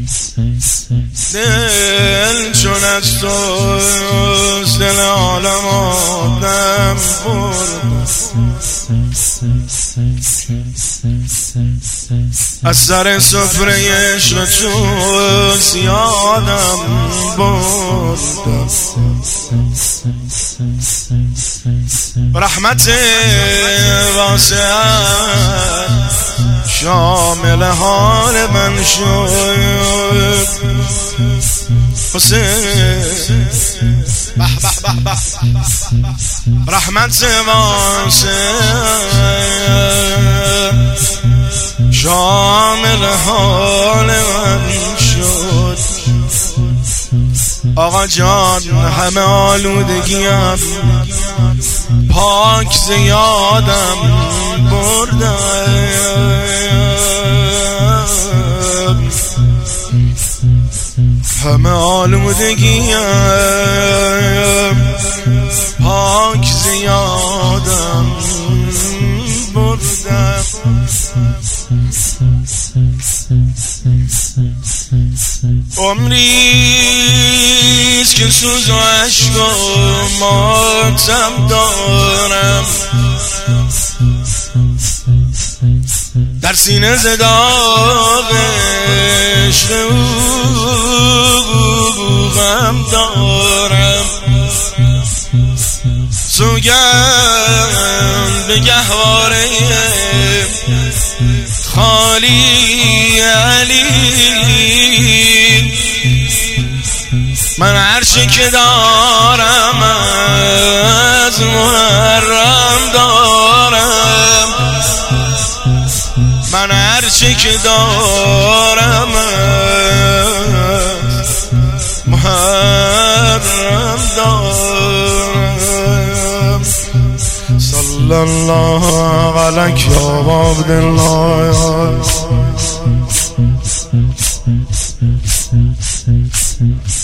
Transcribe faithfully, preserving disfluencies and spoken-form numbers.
دل چون از توست دل عالم آدم برد از سر سفره عشق توست یادم برد رحمت واسعت شامل حال من شد حسین به به به به رحمت واسعت شامل حال من شد آقا جان همه آلودگیم پاک زیادم بردم همه آلودگیم پاک زیادم بردم عمریست که سوز و عشق و ماتم دارم در سینه زداغ عشق او غم دارم سوگند به گهواره خالی علی من عرشی که دارم از محرم دارم من عرشی که دارم از محرم دارم صلی الله علیک یا عبدالله